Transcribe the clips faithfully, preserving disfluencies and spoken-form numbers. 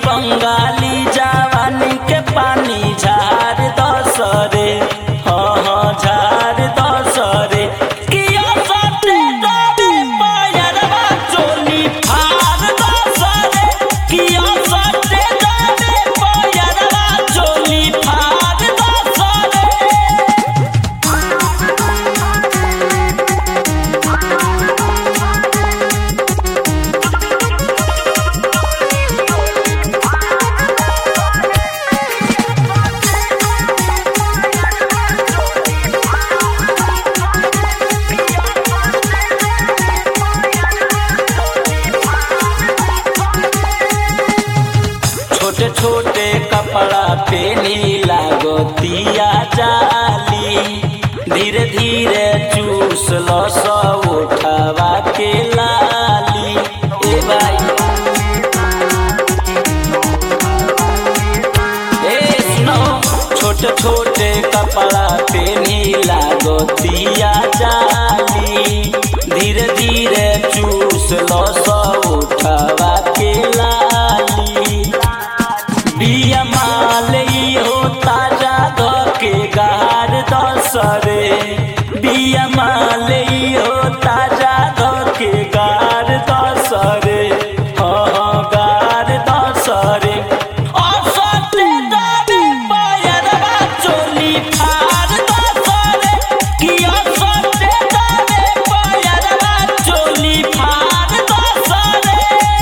बंगाली जवानी के पानी झार दसरे हाँ हाँ झार दसरे किया सटे दबे पायरवा चोली फार दसरे किया सटे दबे पायरवा चोली फार दसरे। छोटे छोटे कपड़ा पहनी लागतिया जाली धीरे धीरे चूस लो सो उठावा के लाली ए भाई ए सुनो छोटे छोटे कपड़ा पहनी लागतिया जाली धीरे धीरे चूस लो सो उठावा के लाली बिया मालई हो ताजा धके गार दसरे बिया मालई हो ताजा धके गार दसरे हाँ हाँ गार दसरे असटे दबे पायरवा चोली फार दसरे कि असटे दबे पायरवा चोली फार दसरे।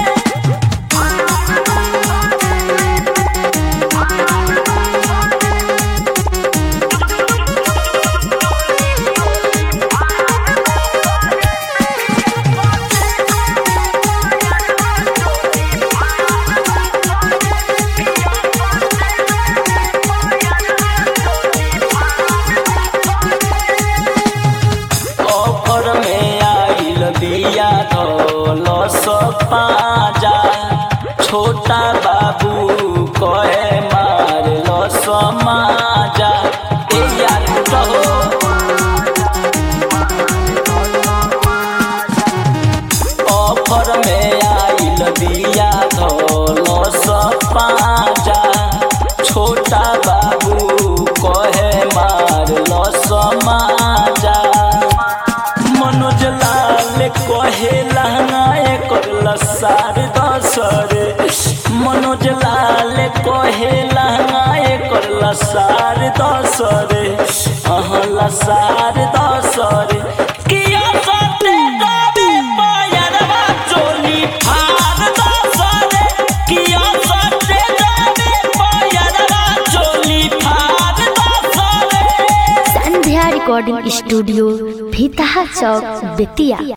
ऑफर में आइल बिया धोलो सो पाजा छोटा बाबू कहे मार लो सो माजा ए यार कहो ऑफर में आइल बिया धोलो सो पाजा छोटा बाबू कहे मार लो सो माजा मनोज लाल कहे लहंगाए करला सार दसरे मनोज लाल कहे लहंगाए करला सार दसरे अहला सार दसरे किया सटे दबे पायरवा चोली फार दसरे किया सटे दबे पायरवा चोली फार दसरे। संध्या रिकॉर्डिंग स्टूडियो भीतहा चौक बेतिया।